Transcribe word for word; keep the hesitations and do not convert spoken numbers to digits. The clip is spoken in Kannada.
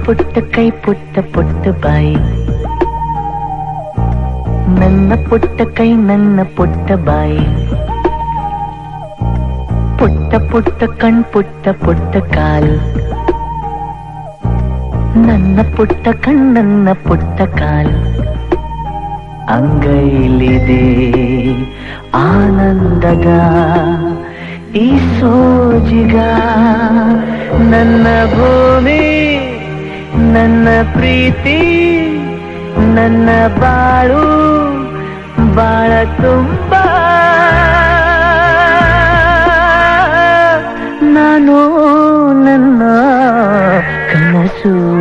ಪುಟ್ಟ ಕೈ ಪುಟ್ಟ ಪುಟ್ಟ ಬಾಯಿ, ನನ್ನ ಪುಟ್ಟ ಕೈ ನನ್ನ ಪುಟ್ಟ ಬಾಯಿ, ಪುಟ್ಟ ಪುಟ್ಟ ಕಣ್ ಪುಟ್ಟ ಪುಟ್ಟ ಕಾಲು, ನನ್ನ ಪುಟ್ಟ ಕಣ್ ನನ್ನ ಪುಟ್ಟ ಕಾಲು. ಅಂಗೈಲಿದೆ ಆನಂದದ ಈ ಸೋಜಿಗ, ನನ್ನ ಭೂಮಿ ನನ್ನ ಪ್ರೀತಿ ನನ್ನ ಬಾಳು ಬಾಳ ತುಂಬ. ನಾನು ನನ್ನ ಕನಸು